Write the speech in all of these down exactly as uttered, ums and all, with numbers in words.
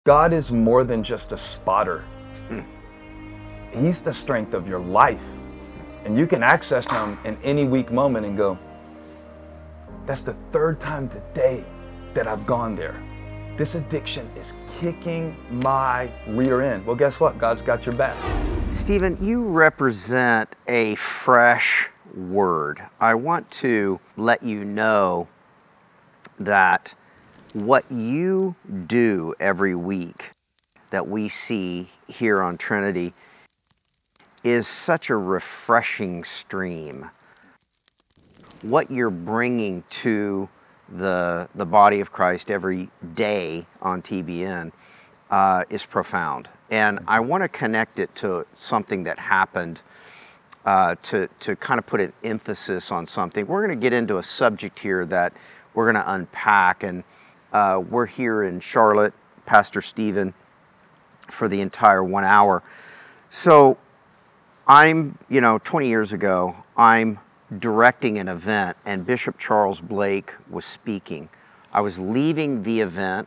God is more than just a spotter. Mm. He's the strength of your life. And you can access him in any weak moment and go, that's the third time today that I've gone there. This addiction is kicking my rear end. Well, guess what? God's got your back. Stephen, you represent a fresh word. I want to let you know that what you do every week that we see here on Trinity is such a refreshing stream. What you're bringing to the, the body of Christ every day on T B N uh, is profound. And I want to connect it to something that happened uh, to, to kind of put an emphasis on something. We're going to get into a subject here that we're going to unpack. And uh, we're here in Charlotte, Pastor Stephen, for the entire one hour. So I'm, you know, twenty years ago, I'm directing an event and Bishop Charles Blake was speaking. I was leaving the event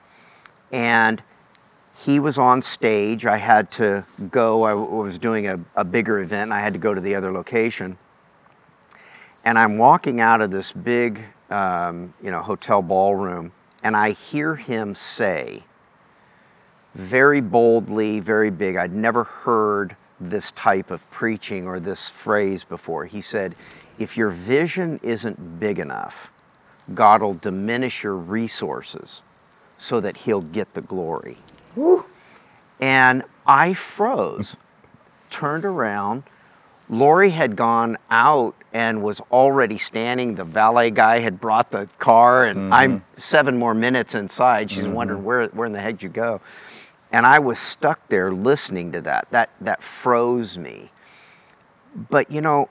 and he was on stage. I had to go, I was doing a, a bigger event and I had to go to the other location. And I'm walking out of this big, um, you know, hotel ballroom and I hear him say, very boldly, very big, I'd never heard this type of preaching or this phrase before. He said, if your vision isn't big enough, God will diminish your resources so that he'll get the glory. Woo. And I froze, turned around. Lori had gone out and was already standing. The valet guy had brought the car and mm-hmm. I'm seven more minutes inside. She's mm-hmm. wondering where, where in the heck you go. And I was stuck there listening to that. That that froze me. But you know,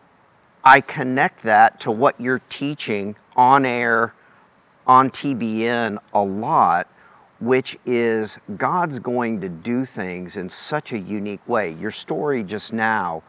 I connect that to what you're teaching on air, on T B N a lot, which is God's going to do things in such a unique way. Your story just now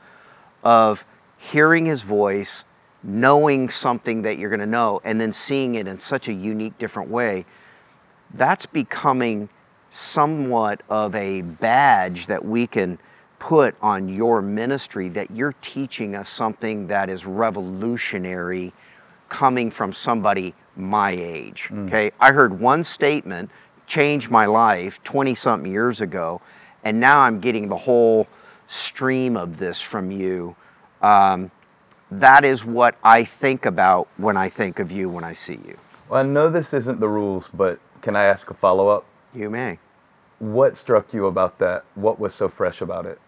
of hearing his voice, knowing something that you're going to know, and then seeing it in such a unique, different way, that's becoming somewhat of a badge that we can put on your ministry, that you're teaching us something that is revolutionary coming from somebody my age. Mm. Okay, I heard one statement change my life twenty something years ago, and now I'm getting the whole stream of this from you. Um, that is what I think about when I think of you, when I see you. Well, I know this isn't the rules, but can I ask a follow-up? You may. What struck you about that? What was so fresh about it?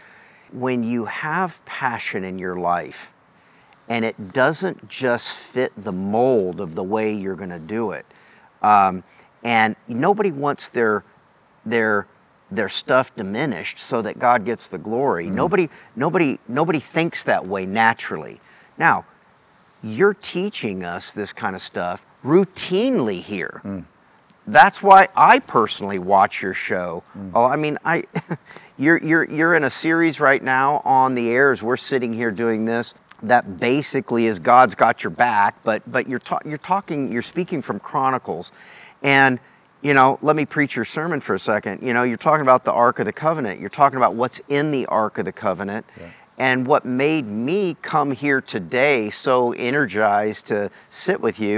When you have passion in your life and it doesn't just fit the mold of the way you're going to do it, um, and nobody wants their their their stuff diminished so that God gets the glory. Mm. Nobody nobody nobody thinks that way naturally. Now, you're teaching us this kind of stuff routinely here. Mm. That's why I personally watch your show. Mm. Oh, I mean, I, you're you're you're in a series right now on the air as we're sitting here doing this. That basically is God's got your back, but but you're ta- you're talking, you're speaking from Chronicles, and you know, let me preach your sermon for a second. You know, you're talking about the Ark of the Covenant. You're talking about what's in the Ark of the Covenant, yeah. And what made me come here today so energized to sit with you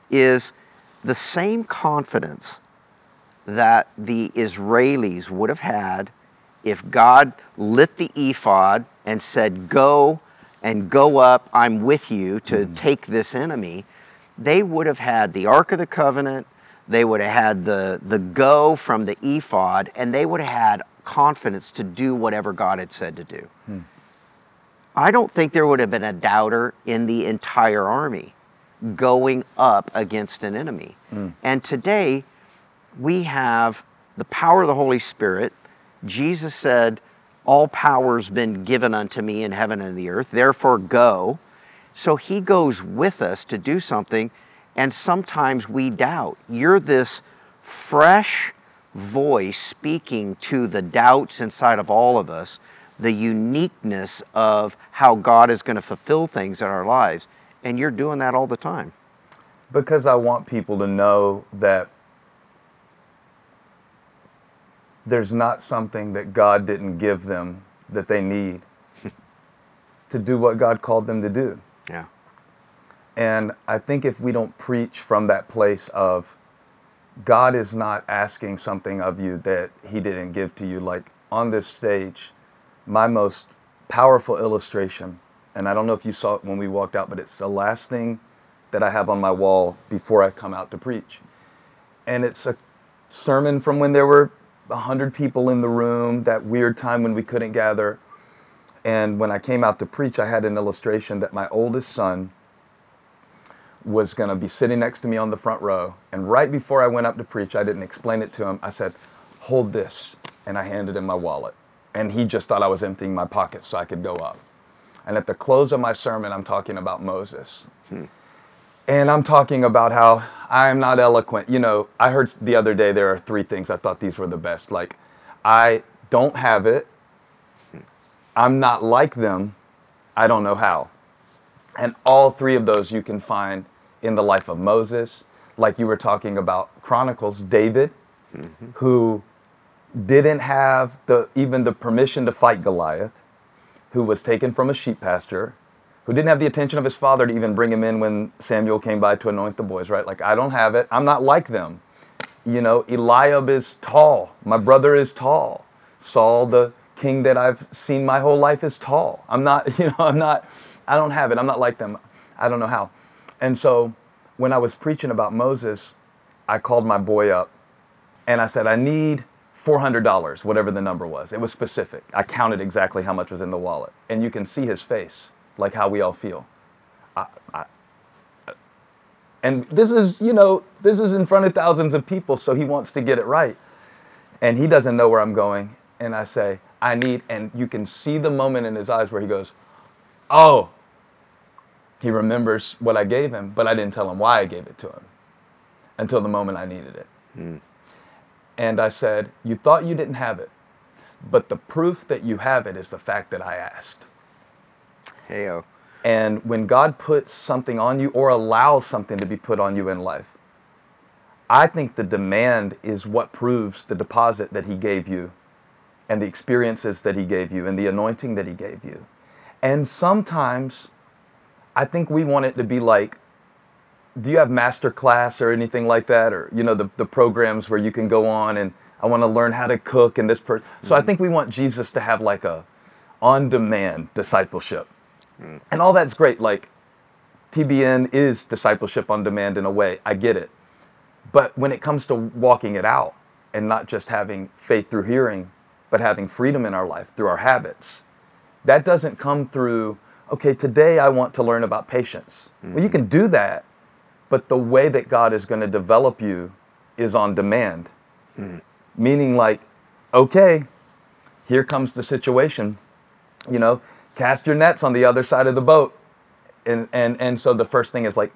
is the same confidence that the Israelis would have had if God lit the ephod and said, go and go up, I'm with you to mm-hmm. take this enemy. They would have had the Ark of the Covenant, they would have had the, the go from the ephod, and they would have had confidence to do whatever God had said to do. Mm. I don't think there would have been a doubter in the entire army going up against an enemy. Mm. And today, we have the power of the Holy Spirit. Jesus said, all power's been given unto me in heaven and the earth, therefore go. So he goes with us to do something, and sometimes we doubt. You're this fresh voice speaking to the doubts inside of all of us, the uniqueness of how God is going to fulfill things in our lives. And you're doing that all the time. Because I want people to know that there's not something that God didn't give them that they need to do what God called them to do. Yeah. And I think if we don't preach from that place of God is not asking something of you that he didn't give to you, like on this stage, my most powerful illustration, and I don't know if you saw it when we walked out, but it's the last thing that I have on my wall before I come out to preach. And it's a sermon from when there were a hundred people in the room, that weird time when we couldn't gather. And when I came out to preach, I had an illustration that my oldest son was going to be sitting next to me on the front row. And right before I went up to preach, I didn't explain it to him. I said, hold this. And I handed him my wallet. And he just thought I was emptying my pockets so I could go up. And at the close of my sermon, I'm talking about Moses. Hmm. And I'm talking about how I'm not eloquent. You know, I heard the other day there are three things. I thought these were the best. Like, I don't have it. I'm not like them. I don't know how. And all three of those you can find in the life of Moses. Like you were talking about Chronicles, David, mm-hmm. who didn't have the even the permission to fight Goliath, who was taken from a sheep pasture, who didn't have the attention of his father to even bring him in when Samuel came by to anoint the boys, right? Like, I don't have it. I'm not like them. You know, Eliab is tall. My brother is tall. Saul, the king that I've seen my whole life, is tall. I'm not, you know, I'm not, I don't have it. I'm not like them. I don't know how. And so when I was preaching about Moses, I called my boy up and I said, I need four hundred dollars, whatever the number was. It was specific. I counted exactly how much was in the wallet. And you can see his face, like how we all feel. I, I, and this is, you know, this is in front of thousands of people, so he wants to get it right. And he doesn't know where I'm going. And I say, I need, and you can see the moment in his eyes where he goes, oh, he remembers what I gave him, but I didn't tell him why I gave it to him until the moment I needed it. Mm. And I said, you thought you didn't have it, but the proof that you have it is the fact that I asked. Hey-o. And when God puts something on you or allows something to be put on you in life, I think the demand is what proves the deposit that he gave you and the experiences that he gave you and the anointing that he gave you. And sometimes I think we want it to be like, do you have master class or anything like that? Or, you know, the, the programs where you can go on and I want to learn how to cook and this person. So mm-hmm. I think we want Jesus to have like a on-demand discipleship. Mm-hmm. And all that's great. Like T B N is discipleship on demand in a way. I get it. But when it comes to walking it out and not just having faith through hearing, but having freedom in our life through our habits, that doesn't come through, okay, today I want to learn about patience. Mm-hmm. Well, you can do that. But the way that God is going to develop you is on demand. Hmm. Meaning like, okay, here comes the situation. You know, cast your nets on the other side of the boat. And and and so the first thing is like,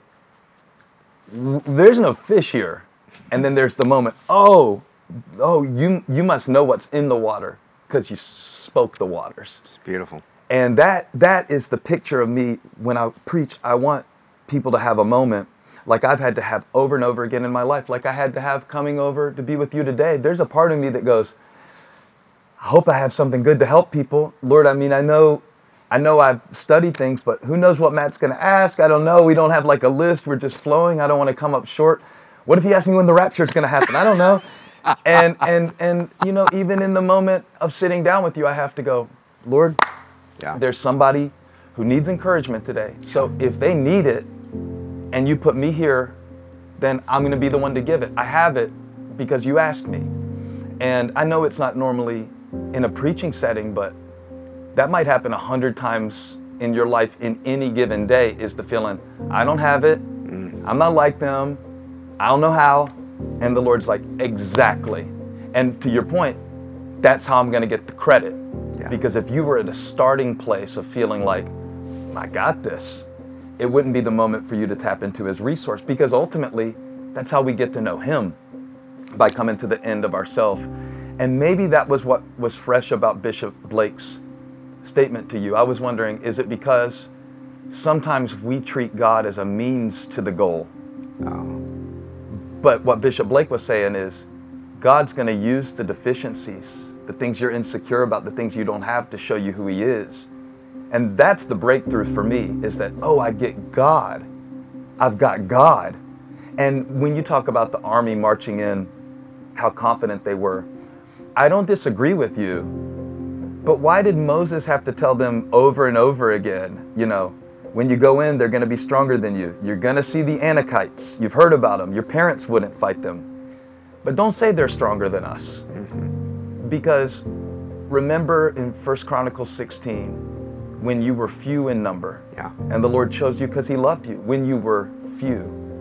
w- there's no fish here. And then there's the moment, oh, oh, you you must know what's in the water because you spoke the waters. It's beautiful. And that that is the picture of me when I preach. I want people to have a moment like I've had to have over and over again in my life, like I had to have coming over to be with you today. There's a part of me that goes, I hope I have something good to help people. Lord, I mean, I know I know I've studied things, but who knows what Matt's going to ask? I don't know. We don't have like a list. We're just flowing. I don't want to come up short. What if he asks me when the rapture is going to happen? I don't know. and, and, and, you know, even in the moment of sitting down with you, I have to go, Lord, yeah. There's somebody who needs encouragement today. So if they need it, and you put me here, then I'm going to be the one to give it. I have it because you asked me. And I know it's not normally in a preaching setting, but that might happen a hundred times in your life in any given day, is the feeling, I don't have it. I'm not like them. I don't know how. And the Lord's like, exactly. And to your point, that's how I'm going to get the credit. Yeah. Because if you were at a starting place of feeling like, I got this, it wouldn't be the moment for you to tap into his resource, because ultimately that's how we get to know him, by coming to the end of ourself. And maybe that was what was fresh about Bishop Blake's statement to you. I was wondering, is it because sometimes we treat God as a means to the goal? Oh. But what Bishop Blake was saying is, God's going to use the deficiencies, the things you're insecure about, the things you don't have, to show you who he is. And that's the breakthrough for me, is that, oh, I get God. I've got God. And when you talk about the army marching in, how confident they were, I don't disagree with you. But why did Moses have to tell them over and over again, you know, when you go in, they're going to be stronger than you. You're going to see the Anakites. You've heard about them. Your parents wouldn't fight them. But don't say they're stronger than us. Mm-hmm. Because remember in First Chronicles sixteen, when you were few in number, yeah. and the Lord chose you because he loved you, when you were few.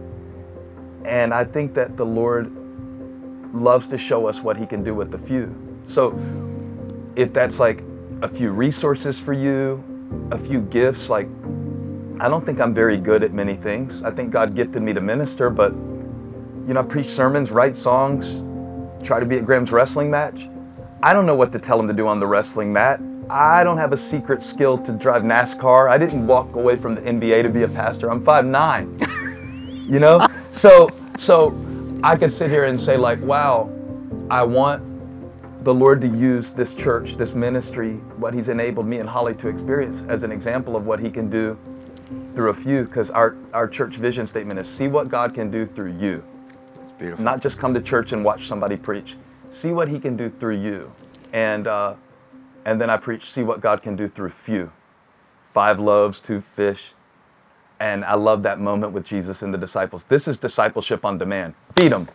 And I think that the Lord loves to show us what he can do with the few. So if that's like a few resources for you, a few gifts, like, I don't think I'm very good at many things. I think God gifted me to minister, but you know, I preach sermons, write songs, try to be at Graham's wrestling match. I don't know what to tell him to do on the wrestling mat. I don't have a secret skill to drive NASCAR. I didn't walk away from the N B A to be a pastor. I'm five nine, you know? So, so I could sit here and say like, wow, I want the Lord to use this church, this ministry, what he's enabled me and Holly to experience, as an example of what he can do through a few, because our, our church vision statement is, see what God can do through you. That's beautiful. Not just come to church and watch somebody preach. See what he can do through you. And uh, and then I preach, see what God can do through few. Five loaves, two fish. And I love that moment with Jesus and the disciples. This is discipleship on demand. Feed them.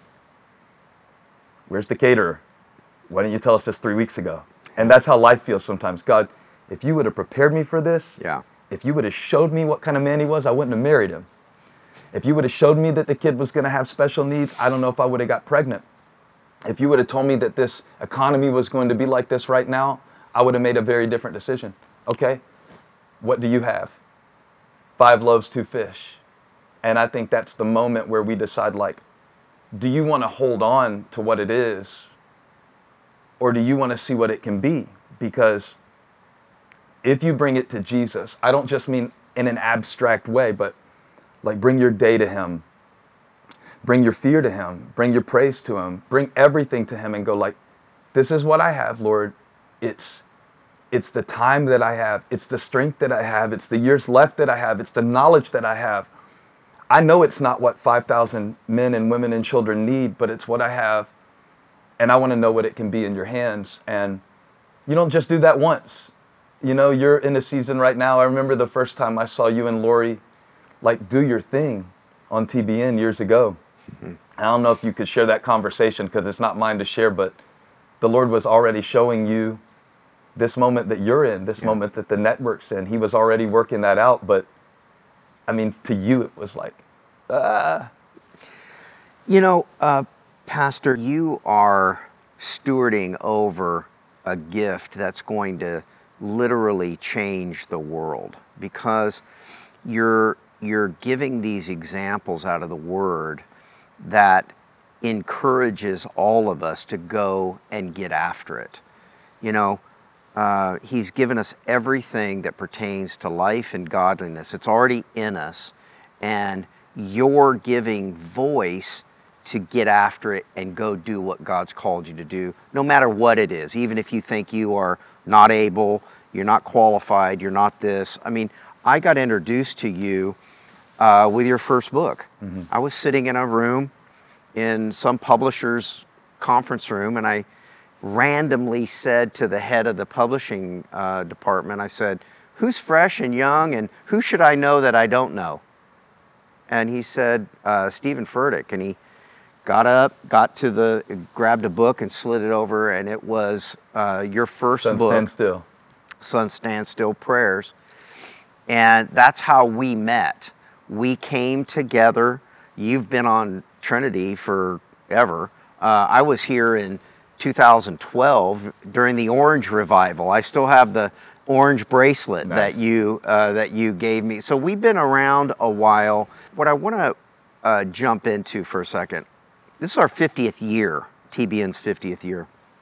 Where's the caterer? Why didn't you tell us this three weeks ago? And that's how life feels sometimes. God, if you would have prepared me for this, yeah. if you would have showed me what kind of man he was, I wouldn't have married him. If you would have showed me that the kid was going to have special needs, I don't know if I would have got pregnant. If you would have told me that this economy was going to be like this right now, I would have made a very different decision. Okay, what do you have? Five loaves, two fish. And I think that's the moment where we decide, like, do you want to hold on to what it is, or do you want to see what it can be? Because if you bring it to Jesus, I don't just mean in an abstract way, but like bring your day to him, bring your fear to him, bring your praise to him, bring everything to him and go like, this is what I have, Lord. It's, it's the time that I have. It's the strength that I have. It's the years left that I have. It's the knowledge that I have. I know it's not what five thousand men and women and children need, but it's what I have. And I want to know what it can be in your hands. And you don't just do that once. You know, you're in a season right now. I remember the first time I saw you and Lori like do your thing on T B N years ago. Mm-hmm. I don't know if you could share that conversation because it's not mine to share, but the Lord was already showing you this moment that you're in, this yeah. moment that the network's in. He was already working that out. But I mean, to you, it was like, ah. You know, uh, Pastor, you are stewarding over a gift that's going to literally change the world, because you're you're giving these examples out of the Word that encourages all of us to go and get after it. You know, uh, He's given us everything that pertains to life and godliness. It's already in us, and you're giving voice to get after it and go do what God's called you to do, no matter what it is. Even if you think you are not able, you're not qualified, you're not this. I mean, I got introduced to you uh, with your first book. Mm-hmm. I was sitting in a room in some publisher's conference room, and I randomly said to the head of the publishing uh, department, I said, who's fresh and young, and who should I know that I don't know? And he said, uh, Stephen Furtick. And he got up, got to the, grabbed a book and slid it over, and it was uh, your first Sun book. Stand Still. Sun Stand Still Prayers. And that's how we met. We came together. You've been on Trinity forever. Uh, I was here in two thousand twelve during the Orange Revival. I still have the orange bracelet nice. that you uh, that you gave me. So we've been around a while. What I want to uh, jump into for a second, this is our fiftieth year, T B N's fiftieth year.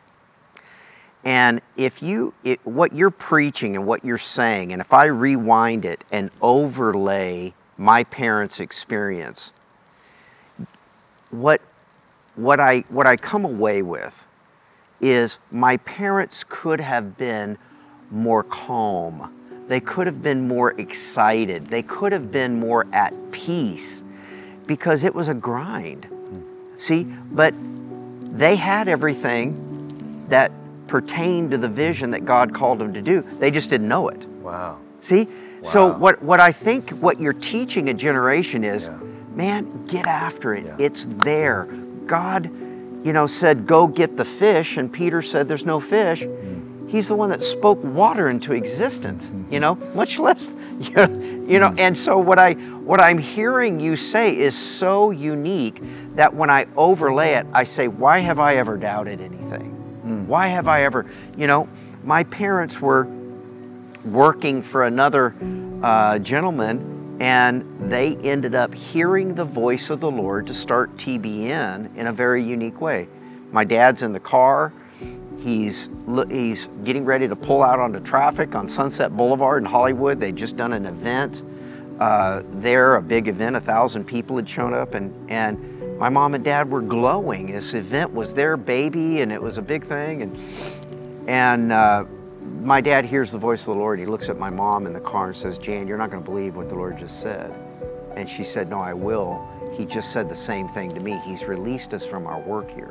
And if you, it, what you're preaching and what you're saying, and if I rewind it and overlay my parents' experience, what what I what I come away with is my parents could have been more calm. They could have been more excited. They could have been more at peace because it was a grind. See, but they had everything that pertained to the vision that God called them to do. They just didn't know it. Wow. See? Wow. So what, what I think what you're teaching a generation is, Yeah. man, get after it. Yeah. It's there. God, you know, said, go get the fish, and Peter said, there's no fish. Mm. He's the one that spoke water into existence, mm. you know, much less, you know, you know. Mm. And so what, I, what I'm hearing you say is so unique that when I overlay it, I say, why have I ever doubted anything? Mm. Why have I ever, you know, my parents were working for another uh, gentleman, and they ended up hearing the voice of the Lord to start T B N in a very unique way. My dad's in the car. He's he's getting ready to pull out onto traffic on Sunset Boulevard in Hollywood. They'd just done an event uh, there, a big event. A thousand people had shown up, and and my mom and dad were glowing. This event was their baby, and it was a big thing. And and uh, my dad hears the voice of the Lord. He looks at my mom in the car and says, Jan, you're not going to believe what the Lord just said. And she said, no, I will. He just said the same thing to me. He's released us from our work here.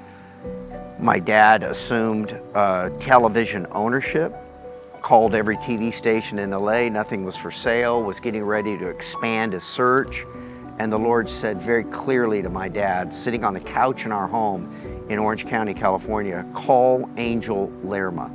My dad assumed uh, television ownership, called every T V station in L A. Nothing was for sale, was getting ready to expand his search. And the Lord said very clearly to my dad, sitting on the couch in our home in Orange County, California, call Angel Lerma.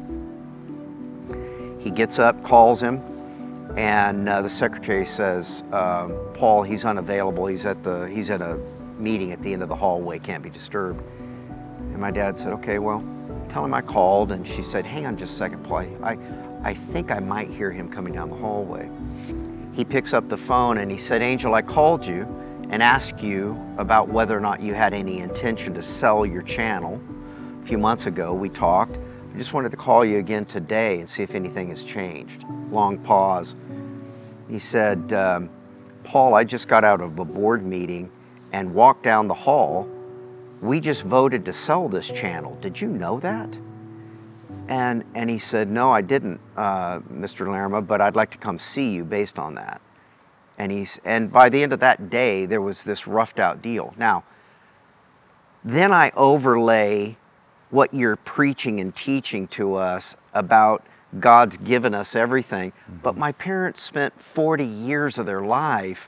He gets up, calls him, and uh, the secretary says, uh, Paul, he's unavailable. He's at the he's at a meeting at the end of the hallway, can't be disturbed. And my dad said, okay, well, tell him I called. And she said, hang on just a second, Paul. I, I think I might hear him coming down the hallway. He picks up the phone and he said, Angel, I called you and asked you about whether or not you had any intention to sell your channel. A few months ago, we talked. I just wanted to call you again today and see if anything has changed. Long pause. He said, um, Paul, I just got out of a board meeting and walked down the hall. We just voted to sell this channel. Did you know that? And, and he said, no, I didn't, uh, Mister Lerma, but I'd like to come see you based on that. And, he's, and by the end of that day, there was this roughed out deal. Now, then I overlay what you're preaching and teaching to us about God's given us everything. Mm-hmm. But my parents spent forty years of their life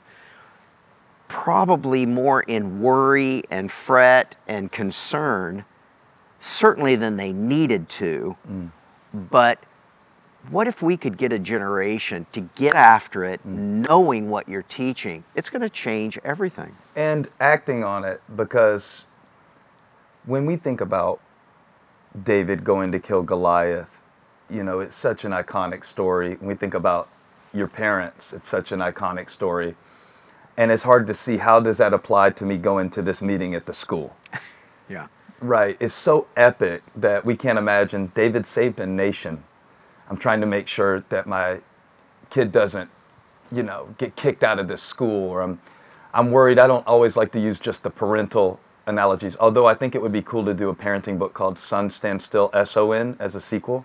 probably more in worry and fret and concern, certainly than they needed to. Mm. But what if we could get a generation to get after it, mm. knowing what you're teaching? It's going to change everything. And acting on it, because when we think about David going to kill Goliath, you know, it's such an iconic story. When we think about your parents, it's such an iconic story. And it's hard to see, how does that apply to me going to this meeting at the school? Yeah. Right. It's so epic that we can't imagine. David saved a nation. I'm trying to make sure that my kid doesn't, you know, get kicked out of this school. Or I'm, I'm worried. I don't always like to use just the parental analogies, although I think it would be cool to do a parenting book called Son Stand Still, S O N, as a sequel.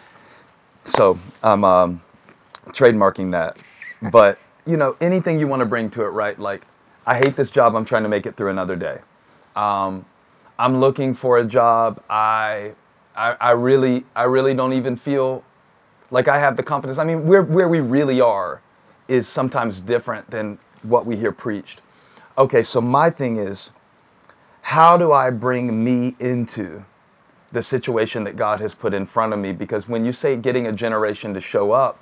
So I'm um, trademarking that. But, you know, anything you want to bring to it, right? Like, I hate this job. I'm trying to make it through another day. Um, I'm looking for a job. I, I, I really, I really don't even feel like I have the confidence. I mean, where where we really are is sometimes different than what we hear preached. Okay, so my thing is, how do I bring me into the situation that God has put in front of me? Because when you say getting a generation to show up,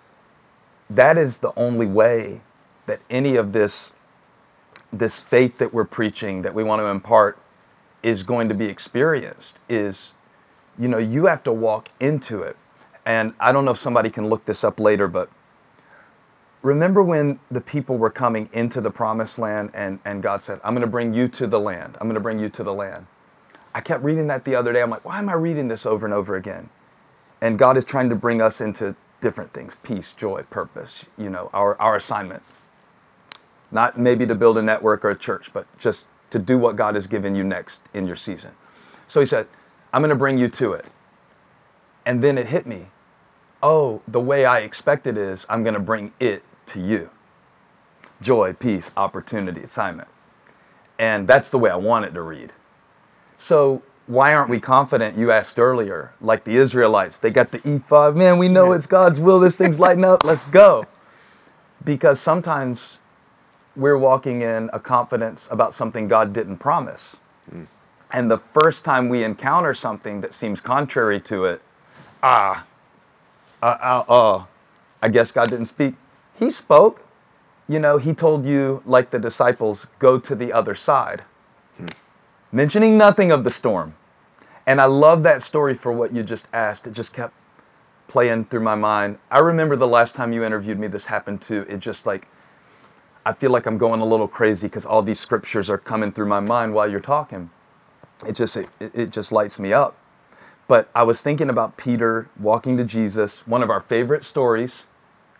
that is the only way that any of this, this faith that we're preaching, that we want to impart, is going to be experienced. Is, you know, you have to walk into it. And I don't know if somebody can look this up later, but remember when the people were coming into the promised land and, and God said, I'm going to bring you to the land. I'm going to bring you to the land. I kept reading that the other day. I'm like, why am I reading this over and over again? And God is trying to bring us into different things: peace, joy, purpose, you know, our, our assignment. Not maybe to build a network or a church, but just to do what God has given you next in your season. So he said, I'm going to bring you to it. And then it hit me. Oh, the way I expected is I'm going to bring it to you. Joy, peace, opportunity, assignment. And that's the way I want it to read. So why aren't we confident? You asked earlier, like the Israelites, they got the ephod. Man, we know it's God's will. This thing's lighting up. Let's go. Because sometimes we're walking in a confidence about something God didn't promise. Mm. And the first time we encounter something that seems contrary to it, ah, uh, uh, uh, I guess God didn't speak. He spoke. You know, he told you, like the disciples, go to the other side. Hmm. Mentioning nothing of the storm. And I love that story for what you just asked. It just kept playing through my mind. I remember the last time you interviewed me, this happened too. It just like, I feel like I'm going a little crazy because all these scriptures are coming through my mind while you're talking. It just, it, it just lights me up. But I was thinking about Peter walking to Jesus, one of our favorite stories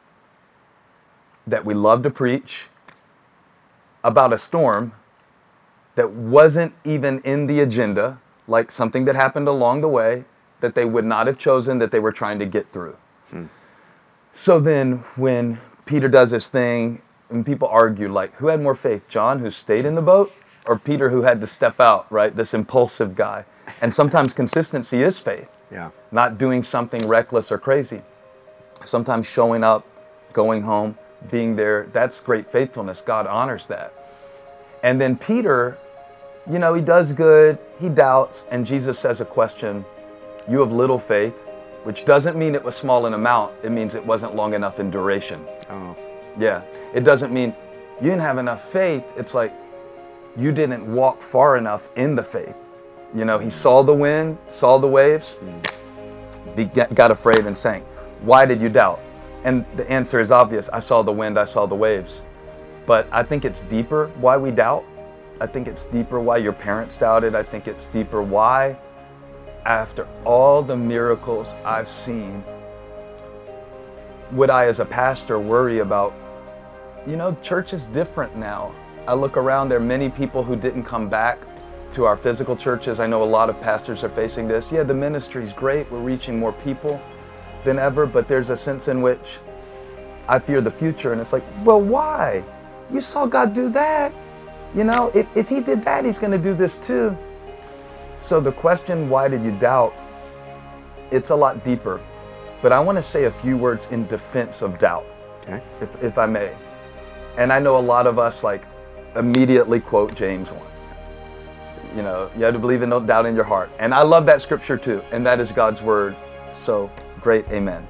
that we love to preach, about a storm that wasn't even in the agenda, like something that happened along the way that they would not have chosen, that they were trying to get through. Hmm. So then when Peter does this thing, and people argue, like, who had more faith, John, who stayed in the boat, or Peter, who had to step out, right? This impulsive guy. And sometimes consistency is faith. Yeah. Not doing something reckless or crazy. Sometimes showing up, going home, being there, that's great faithfulness. God honors that. And then Peter, you know, he does good, he doubts, and Jesus says a question, you have little faith, which doesn't mean it was small in amount, it means it wasn't long enough in duration. Oh. Yeah, it doesn't mean you didn't have enough faith, it's like you didn't walk far enough in the faith. You know, he saw the wind, saw the waves, mm. got afraid and sank. Why did you doubt? And the answer is obvious. I saw the wind, I saw the waves. But I think it's deeper why we doubt. I think it's deeper why your parents doubted. I think it's deeper why, after all the miracles I've seen, would I as a pastor worry about, you know, church is different now. I look around, there are many people who didn't come back to our physical churches. I know a lot of pastors are facing this. Yeah, the ministry's great. We're reaching more people than ever, but there's a sense in which I fear the future. And it's like, well, why? You saw God do that. You know, if, if he did that, he's going to do this too. So the question, why did you doubt? It's a lot deeper. But I want to say a few words in defense of doubt, okay, if, if I may. And I know a lot of us like immediately quote James one. You know, you have to believe in no doubt in your heart. And I love that scripture too. And that is God's word. So great, amen.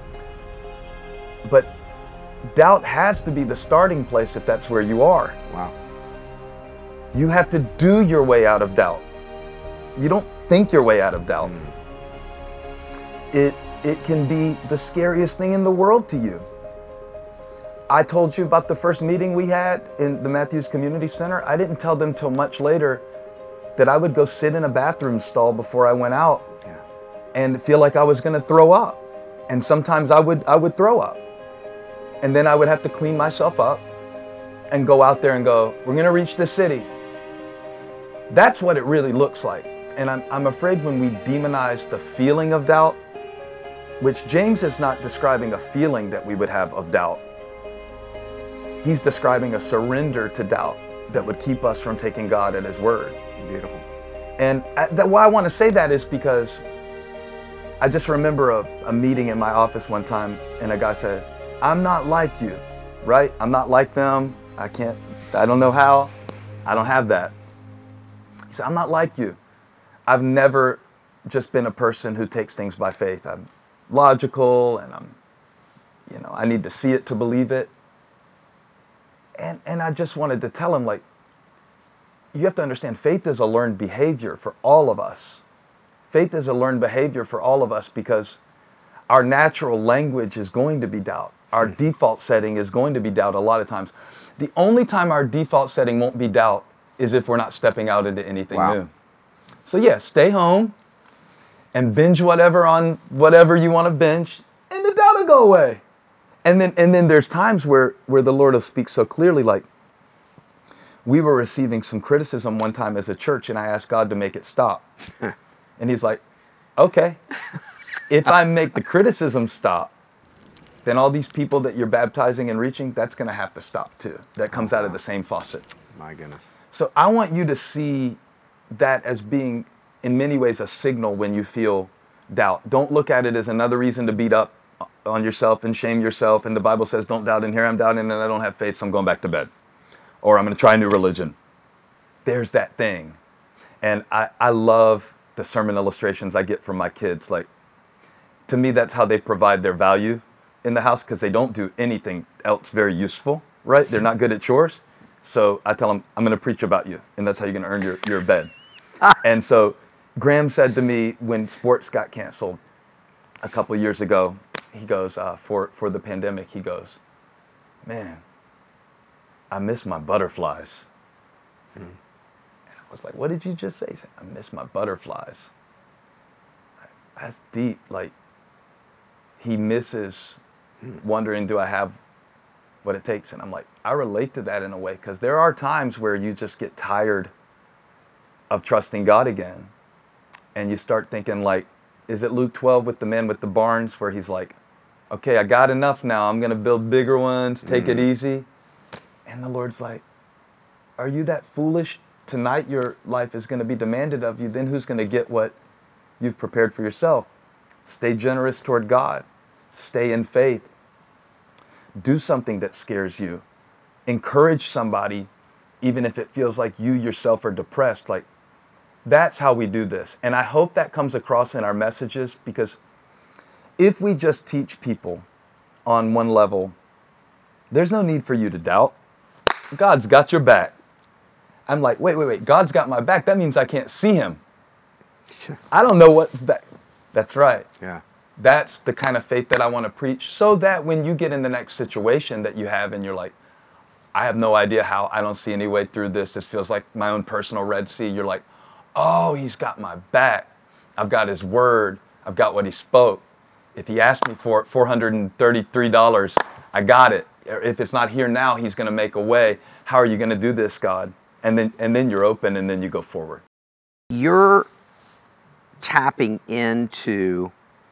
But doubt has to be the starting place if that's where you are. Wow. You have to do your way out of doubt. You don't think your way out of doubt. Mm. It, it can be the scariest thing in the world to you. I told you about the first meeting we had in the Matthews Community Center. I didn't tell them till much later that I would go sit in a bathroom stall before I went out, yeah, and feel like I was going to throw up. And sometimes I would I would throw up. And then I would have to clean myself up and go out there and go, we're going to reach the city. That's what it really looks like. And I'm, I'm afraid when we demonize the feeling of doubt, which James is not describing a feeling that we would have of doubt. He's describing a surrender to doubt that would keep us from taking God at his word. Beautiful. And that, why I want to say that is because I just remember a, a meeting in my office one time, and a guy said, I'm not like you, right? I'm not like them. I can't, I don't know how. I don't have that. He said, I'm not like you. I've never just been a person who takes things by faith. I'm logical, and I'm, you know, I need to see it to believe it. And and I just wanted to tell him, like, you have to understand, faith is a learned behavior for all of us. Faith is a learned behavior for all of us because our natural language is going to be doubt. Our mm. default setting is going to be doubt a lot of times. The only time our default setting won't be doubt is if we're not stepping out into anything wow. new. So yeah, stay home and binge whatever on whatever you want to binge, and the doubt will go away. And then and then there's times where, where the Lord will speak so clearly, like, we were receiving some criticism one time as a church, and I asked God to make it stop. And he's like, okay, if I make the criticism stop, then all these people that you're baptizing and reaching, that's going to have to stop too. That comes out of the same faucet. My goodness. So I want you to see that as being, in many ways, a signal when you feel doubt. Don't look at it as another reason to beat up on yourself and shame yourself. And the Bible says, don't doubt, and here I'm doubting and I don't have faith, so I'm going back to bed. Or I'm going to try a new religion. There's that thing. And I, I love the sermon illustrations I get from my kids. Like, to me, that's how they provide their value in the house, because they don't do anything else very useful, right? They're not good at chores. So I tell them, I'm going to preach about you, and that's how you're going to earn your, your bed. And so Graham said to me when sports got canceled a couple years ago, he goes, uh, for, for the pandemic, he goes, man, I miss my butterflies. Hmm. And I was like, what did you just say? He said, I miss my butterflies. That's deep. Like, he misses wondering, do I have what it takes? And I'm like, I relate to that in a way, because there are times where you just get tired of trusting God again. And you start thinking, like, is it Luke twelve with the man with the barns, where he's like, okay, I got enough now. I'm going to build bigger ones, take mm-hmm. it easy. And the Lord's like, are you that foolish? Tonight your life is going to be demanded of you. Then who's going to get what you've prepared for yourself? Stay generous toward God. Stay in faith. Do something that scares you. Encourage somebody, even if it feels like you yourself are depressed. Like, that's how we do this. And I hope that comes across in our messages, because if we just teach people on one level, there's no need for you to doubt. God's got your back. I'm like, wait, wait, wait. God's got my back. That means I can't see him. I don't know what's back. That's right. Yeah. That's the kind of faith that I want to preach, so that when you get in the next situation that you have and you're like, I have no idea how, I don't see any way through this. This feels like my own personal Red Sea. You're like, oh, he's got my back. I've got his word. I've got what he spoke. If he asked me for it, four hundred thirty-three dollars, I got it. If it's not here now, he's going to make a way. How are you going to do this, God? And then, and then you're open, and then you go forward. You're tapping into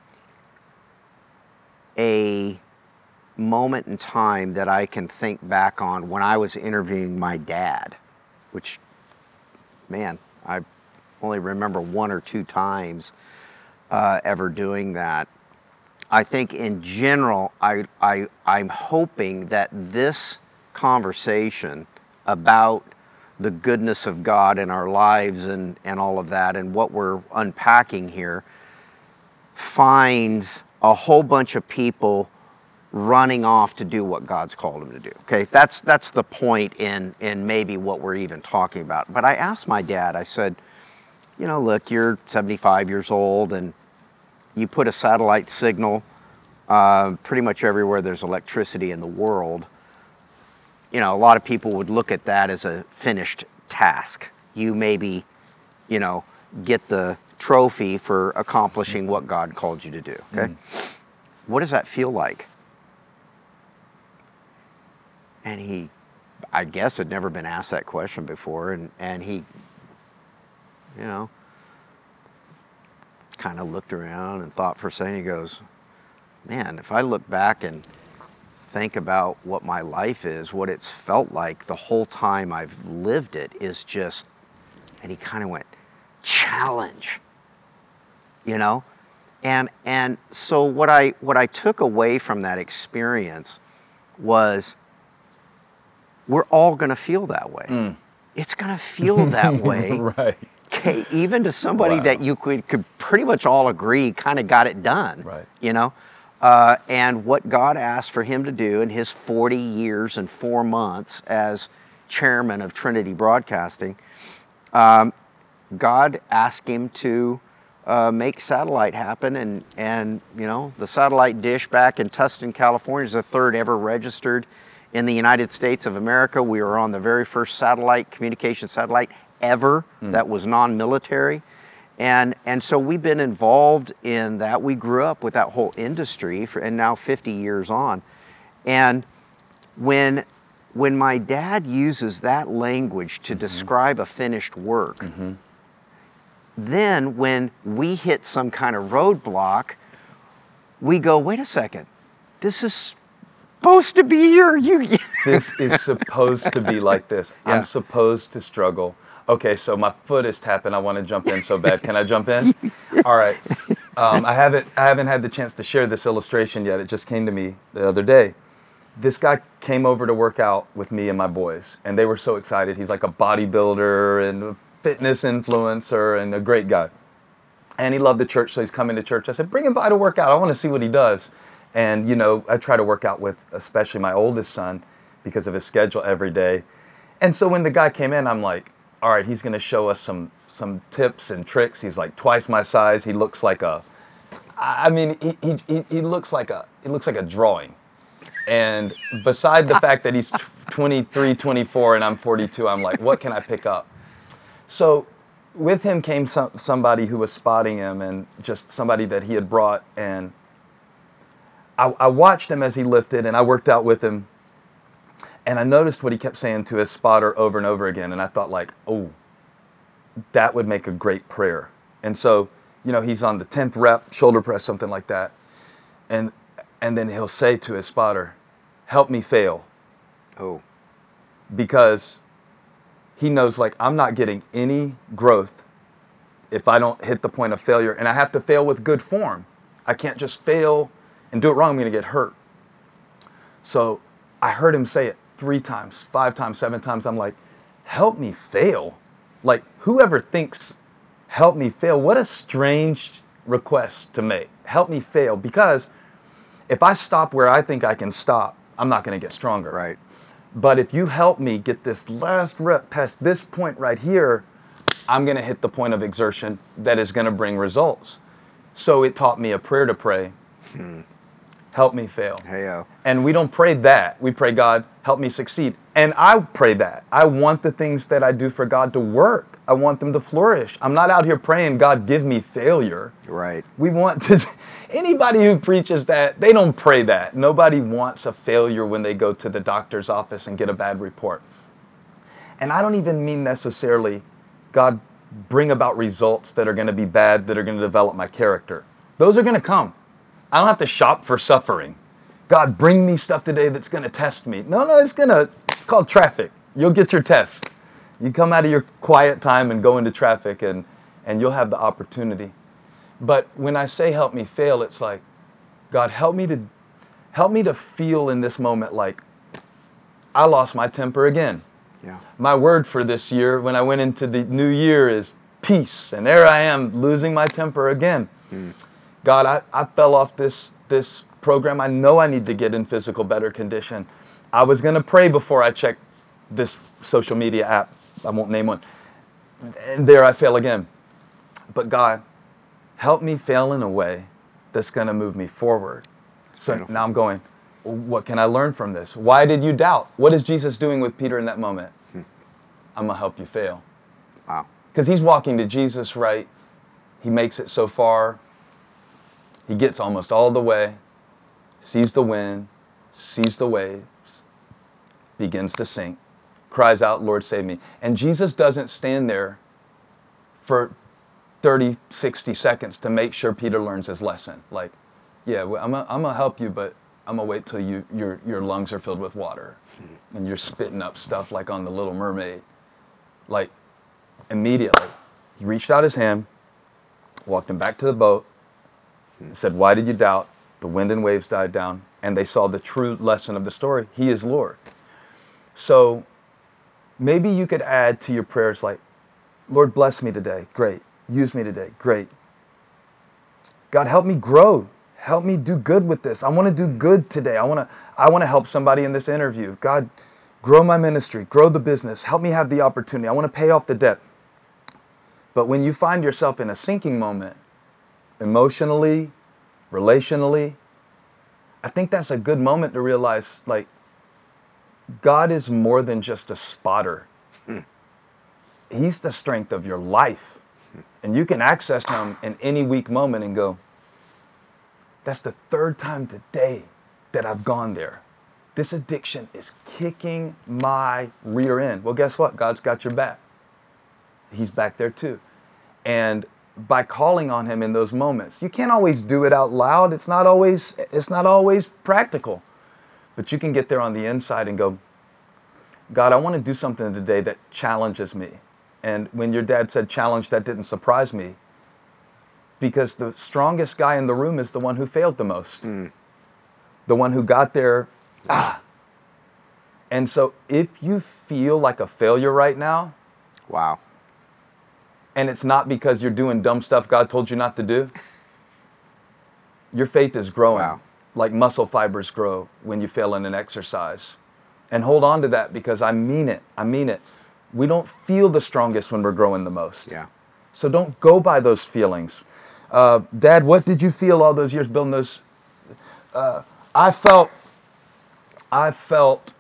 a moment in time that I can think back on when I was interviewing my dad, which, man, I only remember one or two times uh, ever doing that. I think in general, I, I, I'm hoping that this conversation about the goodness of God in our lives and, and all of that and what we're unpacking here finds a whole bunch of people running off to do what God's called them to do. Okay, that's that's the point in in maybe what we're even talking about. But I asked my dad, I said, you know, look, you're seventy-five years old and you put a satellite signal uh, pretty much everywhere there's electricity in the world. You know, a lot of people would look at that as a finished task. You maybe, you know, get the trophy for accomplishing what God called you to do. Okay, mm. What does that feel like? And he, I guess, had never been asked that question before, and, and he, you know, kind of looked around and thought for a second. He goes, man, if I look back and think about what my life is, what it's felt like the whole time I've lived it is just, and he kind of went, challenge, you know? And and so what I what I took away from that experience was, we're all going to feel that way. Mm. It's going to feel that way. Right. Okay, even to somebody wow. that you could, could pretty much all agree kind of got it done. Right. You know? Uh, and what God asked for him to do in his forty years and four months as chairman of Trinity Broadcasting, um, God asked him to uh, make satellite happen. And, and, you know, the satellite dish back in Tustin, California is the third ever registered in the United States of America. We were on the very first satellite, communication satellite ever mm. that was non-military. And and so we've been involved in that. We grew up with that whole industry for, and now fifty years on. And when when my dad uses that language to mm-hmm. describe a finished work, mm-hmm. then when we hit some kind of roadblock, we go, wait a second, this is supposed to be here. You. This is supposed to be like this. Yeah. I'm supposed to struggle. Okay, so my foot is tapping. I want to jump in so bad. Can I jump in? All right. Um, I haven't I haven't had the chance to share this illustration yet. It just came to me the other day. This guy came over to work out with me and my boys, and they were so excited. He's like a bodybuilder and a fitness influencer and a great guy. And he loved the church, so he's coming to church. I said, bring him by to work out. I want to see what he does. And, you know, I try to work out with especially my oldest son because of his schedule every day. And so when the guy came in, I'm like, all right, he's going to show us some some tips and tricks. He's like twice my size. He looks like a, I mean, he he he, he looks like a he looks like a drawing. And beside the fact that he's twenty-three, twenty-four, and I'm forty-two, I'm like, what can I pick up? So with him came some, somebody who was spotting him, and just somebody that he had brought. And I, I watched him as he lifted, and I worked out with him. And I noticed what he kept saying to his spotter over and over again. And I thought, like, oh, that would make a great prayer. And so, you know, he's on the tenth rep, shoulder press, something like that. And and then he'll say to his spotter, help me fail. Oh. Because he knows, like, I'm not getting any growth if I don't hit the point of failure. And I have to fail with good form. I can't just fail and do it wrong. I'm going to get hurt. So I heard him say it three times, five times, seven times. I'm like, help me fail. Like, whoever thinks help me fail, what a strange request to make. Help me fail. Because if I stop where I think I can stop, I'm not going to get stronger. Right. But if you help me get this last rep past this point right here, I'm going to hit the point of exertion that is going to bring results. So it taught me a prayer to pray. Hmm. Help me fail. Hey-o. And we don't pray that. We pray, God, help me succeed. And I pray that. I want the things that I do for God to work. I want them to flourish. I'm not out here praying, God, give me failure. Right. We want to, anybody who preaches that, they don't pray that. Nobody wants a failure when they go to the doctor's office and get a bad report. And I don't even mean necessarily, God, bring about results that are going to be bad, that are going to develop my character. Those are going to come. I don't have to shop for suffering. God, bring me stuff today that's going to test me. No, no, it's going to, it's called traffic. You'll get your test. You come out of your quiet time and go into traffic, and, and you'll have the opportunity. But when I say help me fail, it's like, God, help me to, help me to feel in this moment like I lost my temper again. Yeah. My word for this year when I went into the new year is peace. And there I am losing my temper again. Mm. God, I, I fell off this, this program. I know I need to get in physical better condition. I was going to pray before I checked this social media app. I won't name one. And there I fail again. But God, help me fail in a way that's going to move me forward. That's so beautiful. Now I'm going, what can I learn from this? Why did you doubt? What is Jesus doing with Peter in that moment? Hmm. I'm going to help you fail. Wow. Because he's walking to Jesus, right? He makes it so far. He gets almost all the way, sees the wind, sees the waves, begins to sink, cries out, Lord, save me. And Jesus doesn't stand there for thirty, sixty seconds to make sure Peter learns his lesson. Like, yeah, I'm going to help you, but I'm going to wait till you, your, your lungs are filled with water and you're spitting up stuff like on The Little Mermaid. Like, immediately, he reached out his hand, walked him back to the boat, said, why did you doubt? The wind and waves died down, and they saw the true lesson of the story. He is Lord. So maybe you could add to your prayers like, Lord, bless me today. Great. Use me today. Great. God, help me grow. Help me do good with this. I want to do good today. I want to I want to help somebody in this interview. God, grow my ministry. Grow the business. Help me have the opportunity. I want to pay off the debt. But when you find yourself in a sinking moment, emotionally, relationally, I think that's a good moment to realize, like, God is more than just a spotter. Hmm. He's the strength of your life. Hmm. And you can access him in any weak moment and go, that's the third time today that I've gone there. this addiction is kicking my rear end. Well, guess what? God's got your back. He's back there too. And by calling on him in those moments, you can't always do it out loud. It's not always, it's not always practical. But you can get there on the inside and go, God, I want to do something today that challenges me. And when your dad said challenge, that didn't surprise me, because the strongest guy in the room is the one who failed the most. Mm. The one who got there. Ah. And so if you feel like a failure right now, wow. And it's not because you're doing dumb stuff God told you not to do, your faith is growing. Wow. Like muscle fibers grow when you fail in an exercise. And hold on to that, because I mean it. I mean it. We don't feel the strongest when we're growing the most. Yeah. So don't go by those feelings. Uh, Dad, what did you feel all those years building those? Uh, I felt, I felt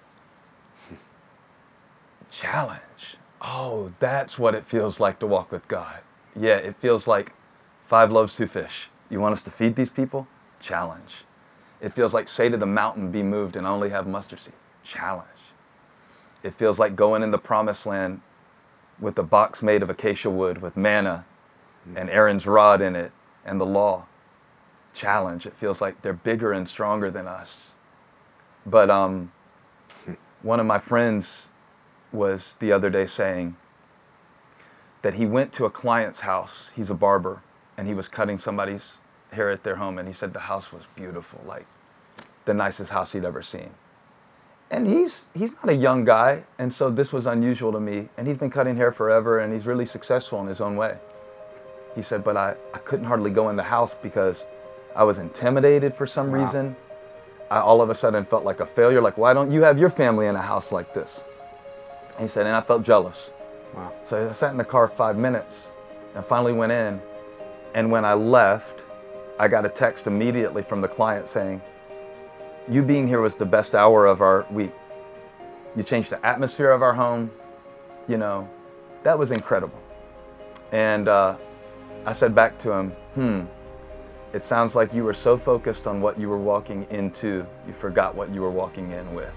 challenge. Oh, that's what it feels like to walk with God. Yeah, it feels like five loaves, two fish. You want us to feed these people? Challenge. It feels like say to the mountain, be moved, and only have mustard seed. Challenge. It feels like going in the promised land with a box made of acacia wood with manna and Aaron's rod in it and the law. Challenge. It feels like they're bigger and stronger than us. But um, one of my friends was the other day saying that he went to a client's house. He's a barber, and he was cutting somebody's hair at their home, and he said the house was beautiful, like the nicest house he'd ever seen. And he's he's not a young guy, and so this was unusual to me, and he's been cutting hair forever, and he's really successful in his own way. He said, but I, I couldn't hardly go in the house because I was intimidated for some Wow. reason. I all of a sudden felt like a failure, like, why don't you have your family in a house like this? He said, and I felt jealous. Wow. So I sat in the car five minutes and finally went in. And when I left, I got a text immediately from the client saying, you being here was the best hour of our week. You changed the atmosphere of our home. You know, that was incredible. And uh, I said back to him, hmm, it sounds like you were so focused on what you were walking into, you forgot what you were walking in with.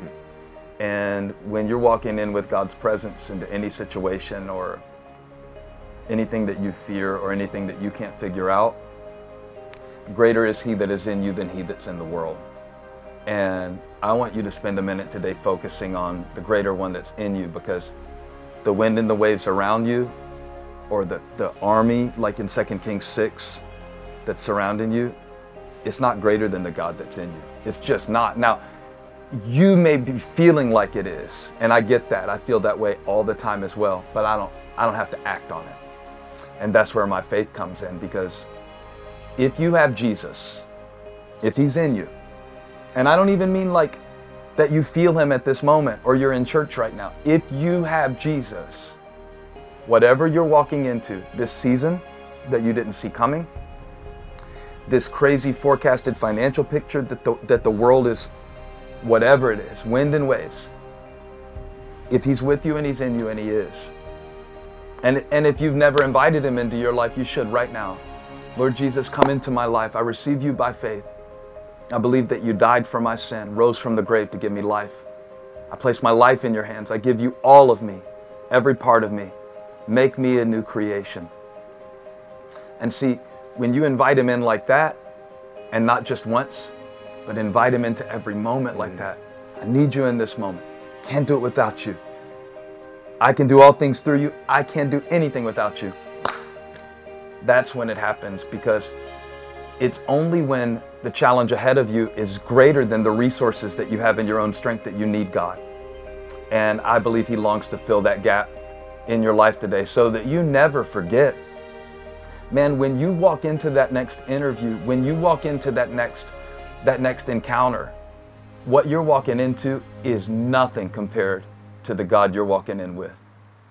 And when you're walking in with God's presence into any situation or anything that you fear or anything that you can't figure out, greater is he that is in you than he that's in the world. And I want you to spend a minute today focusing on the greater one that's in you, because the wind and the waves around you, or the, the army, like in Second Kings six, that's surrounding you, it's not greater than the God that's in you. It's just not. Now, you may be feeling like it is, and I get that. I feel that way all the time as well, but I don't I don't have to act on it. And that's where my faith comes in, because if you have Jesus, if he's in you, and I don't even mean like that you feel him at this moment or you're in church right now. If you have Jesus, whatever you're walking into this season that you didn't see coming, this crazy forecasted financial picture that the, that the world is, whatever it is, wind and waves, if he's with you and he's in you, and he is. And, and if you've never invited him into your life, you should right now. Lord Jesus, come into my life. I receive you by faith. I believe that you died for my sin, rose from the grave to give me life. I place my life in your hands. I give you all of me, every part of me. Make me a new creation. And see, when you invite him in like that, and not just once, but invite him into every moment like that. I need you in this moment. Can't do it without you. I can do all things through you. I can't do anything without you. That's when it happens, because it's only when the challenge ahead of you is greater than the resources that you have in your own strength that you need God. And I believe he longs to fill that gap in your life today, so that you never forget. Man, when you walk into that next interview, when you walk into that next that next encounter, what you're walking into is nothing compared to the God you're walking in with.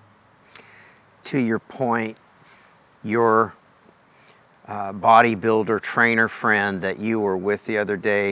To your point, your uh, bodybuilder trainer friend that you were with the other day,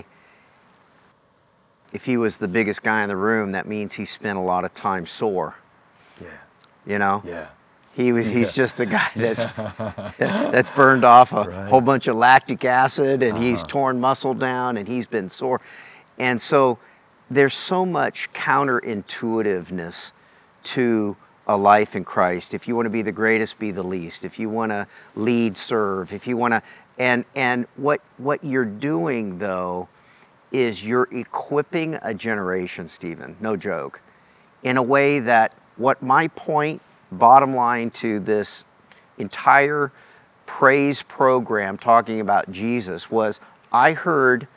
if he was the biggest guy in the room, that means he spent a lot of time sore. Yeah. You know? Yeah. He was, he's Yeah. just the guy that's that's burned off a Right. whole bunch of lactic acid, and he's Uh-huh. torn muscle down, and he's been sore. And so there's so much counterintuitiveness to a life in Christ. If you want to be the greatest, be the least. If you want to lead, serve. If you want to, and and what what you're doing though is you're equipping a generation, Stephen, no joke, in a way that what my point, bottom line to this entire praise program talking about Jesus was, I heard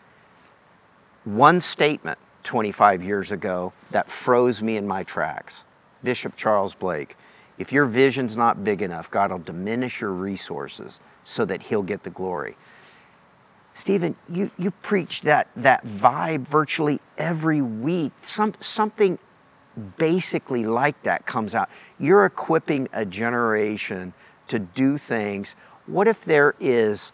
one statement twenty-five years ago that froze me in my tracks. Bishop Charles Blake, if your vision's not big enough, God will diminish your resources so that he'll get the glory. Stephen, you, you preach that, that vibe virtually every week. Some, something basically like that comes out. You're equipping a generation to do things. What if there is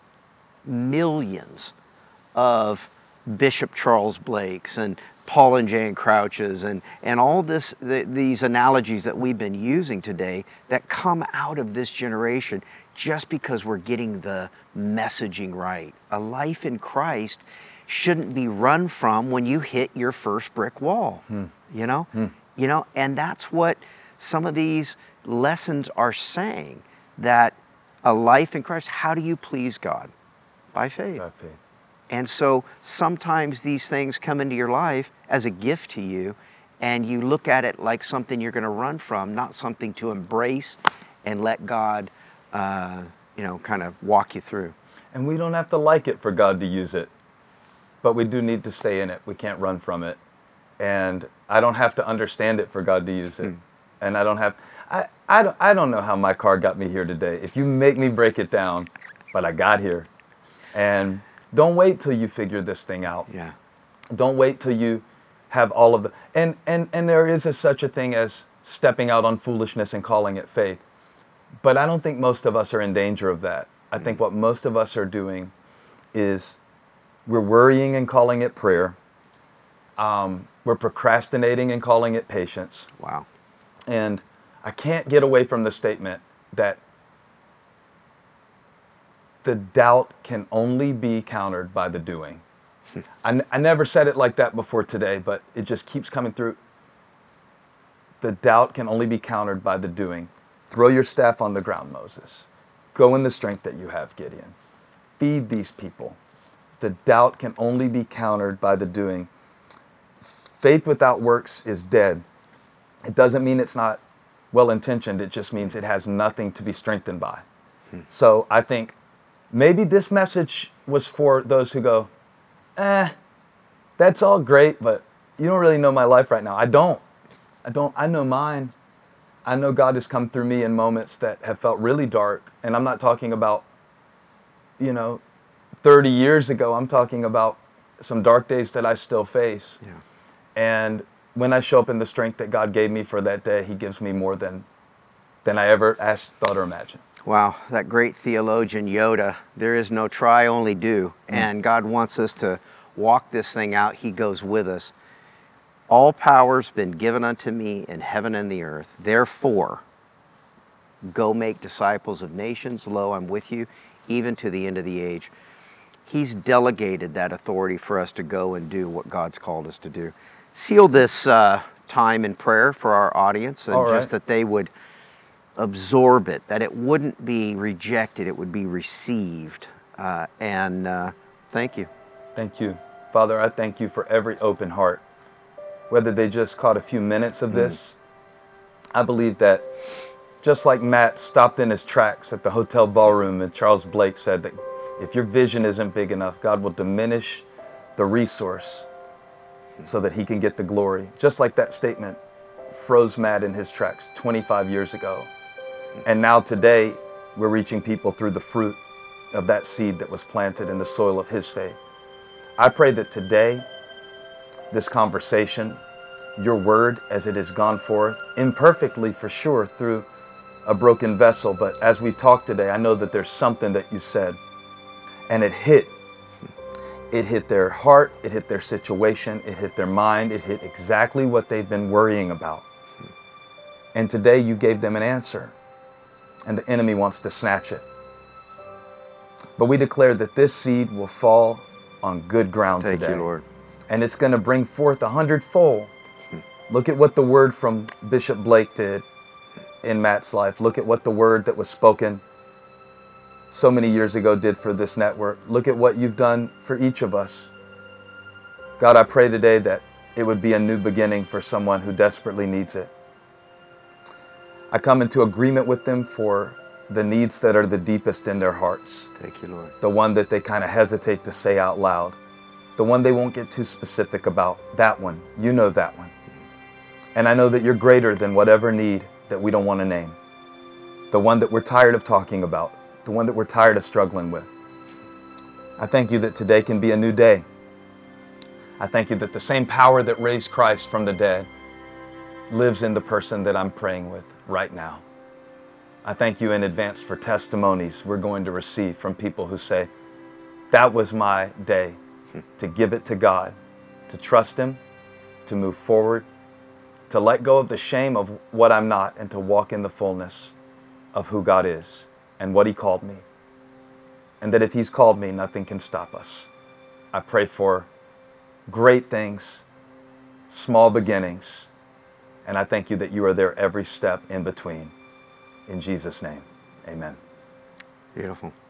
millions of Bishop Charles Blakes and Paul and Jane Crouches and, and all this, the, these analogies that we've been using today that come out of this generation just because we're getting the messaging right. A life in Christ shouldn't be run from when you hit your first brick wall, hmm. you know? Hmm. You know, and that's what some of these lessons are saying, that a life in Christ, how do you please God? By faith. By faith. And so sometimes these things come into your life as a gift to you, and you look at it like something you're going to run from, not something to embrace and let God, uh, you know, kind of walk you through. And we don't have to like it for God to use it, but we do need to stay in it. We can't run from it. And I don't have to understand it for God to use it. Hmm. And I don't have, I, I, don't, I don't know how my car got me here today. If you make me break it down, but I got here. And don't wait till you figure this thing out. Yeah. Don't wait till you have all of the, and, and, and there is a, such a thing as stepping out on foolishness and calling it faith. But I don't think most of us are in danger of that. I think what most of us are doing is we're worrying and calling it prayer. Um, we're procrastinating and calling it patience. Wow. And I can't get away from the statement that the doubt can only be countered by the doing. I, n- I never said it like that before today, but it just keeps coming through. The doubt can only be countered by the doing. Throw your staff on the ground, Moses. Go in the strength that you have, Gideon. Feed these people. The doubt can only be countered by the doing. Faith without works is dead. It doesn't mean it's not well-intentioned. It just means it has nothing to be strengthened by. Hmm. So I think maybe this message was for those who go, eh, that's all great, but you don't really know my life right now. I don't. I don't. I know mine. I know God has come through me in moments that have felt really dark. And I'm not talking about, you know, thirty years ago. I'm talking about some dark days that I still face. Yeah. And when I show up in the strength that God gave me for that day, he gives me more than, than I ever asked, thought, or imagined. Wow, that great theologian Yoda, there is no try, only do. Mm. And God wants us to walk this thing out. He goes with us. All power's been given unto me in heaven and the earth. Therefore, go make disciples of nations. Lo, I'm with you, even to the end of the age. He's delegated that authority for us to go and do what God's called us to do. Seal this uh, time in prayer for our audience, and right. just that they would absorb it, that it wouldn't be rejected, it would be received. Uh, and uh, thank you. Thank you. Father, I thank you for every open heart. Whether they just caught a few minutes of this, mm. I believe that just like Matt stopped in his tracks at the hotel ballroom and Charles Blake said that if your vision isn't big enough, God will diminish the resource so that he can get the glory. Just like that statement froze Matt in his tracks twenty-five years ago. And now today, we're reaching people through the fruit of that seed that was planted in the soil of his faith. I pray that today, this conversation, your word as it has gone forth, imperfectly for sure through a broken vessel, but as we've talked today, I know that there's something that you said, and it hit. It hit their heart, it hit their situation, it hit their mind, it hit exactly what they've been worrying about. And today you gave them an answer, and the enemy wants to snatch it. But we declare that this seed will fall on good ground Thank today. you, Lord. and it's going to bring forth a hundredfold. Look at what the word from Bishop Blake did in Matt's life. Look at what the word that was spoken so many years ago did for this network. Look at what you've done for each of us. God, I pray today that it would be a new beginning for someone who desperately needs it. I come into agreement with them for the needs that are the deepest in their hearts. Thank you, Lord. The one that they kind of hesitate to say out loud. The one they won't get too specific about. That one. You know that one. And I know that you're greater than whatever need that we don't want to name. The one that we're tired of talking about. The one that we're tired of struggling with. I thank you that today can be a new day. I thank you that the same power that raised Christ from the dead lives in the person that I'm praying with right now. I thank you in advance for testimonies we're going to receive from people who say, that was my day to give it to God, to trust Him, to move forward, to let go of the shame of what I'm not, and to walk in the fullness of who God is and what He called me. And that if He's called me, nothing can stop us. I pray for great things, small beginnings, and I thank you that you are there every step in between. In Jesus' name, amen. Beautiful.